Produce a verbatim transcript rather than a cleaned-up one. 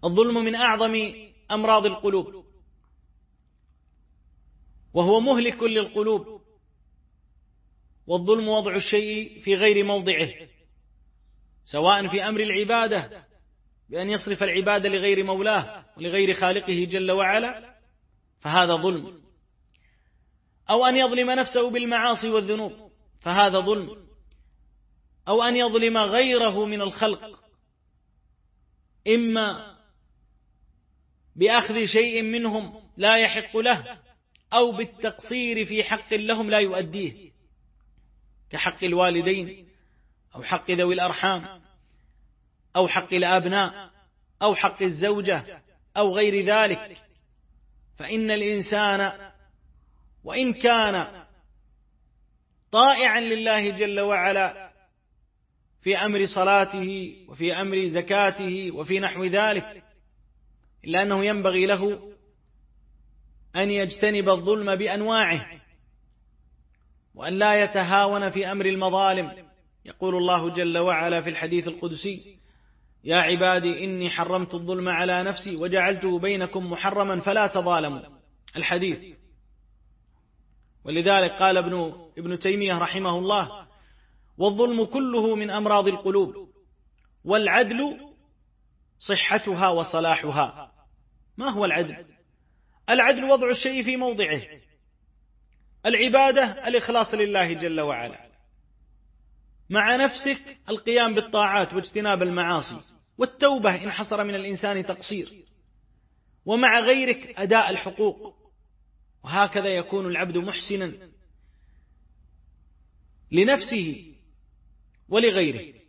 الظلم من أعظم أمراض القلوب، وهو مهلك للقلوب. والظلم وضع الشيء في غير موضعه، سواء في أمر العبادة بأن يصرف العبادة لغير مولاه ولغير خالقه جل وعلا، فهذا ظلم، أو أن يظلم نفسه بالمعاصي والذنوب، فهذا ظلم، أو أن يظلم غيره من الخلق، إما بأخذ شيء منهم لا يحق له، أو بالتقصير في حق لهم لا يؤديه، كحق الوالدين أو حق ذوي الأرحام أو حق الأبناء أو حق الزوجة أو غير ذلك. فإن الإنسان وإن كان طائعا لله جل وعلا في أمر صلاته وفي أمر زكاته وفي نحو ذلك، إلا أنه ينبغي له أن يجتنب الظلم بأنواعه، وأن لا يتهاون في أمر المظالم. يقول الله جل وعلا في الحديث القدسي: يا عبادي إني حرمت الظلم على نفسي وجعلته بينكم محرما فلا تظالموا، الحديث. ولذلك قال ابن, ابن تيمية رحمه الله: والظلم كله من أمراض القلوب، والعدل صحتها وصلاحها. ما هو العدل؟ العدل وضع الشيء في موضعه. العبادة الإخلاص لله جل وعلا، مع نفسك القيام بالطاعات واجتناب المعاصي، والتوبة إن حصل من الإنسان تقصير، ومع غيرك أداء الحقوق. وهكذا يكون العبد محسنا لنفسه ولغيره.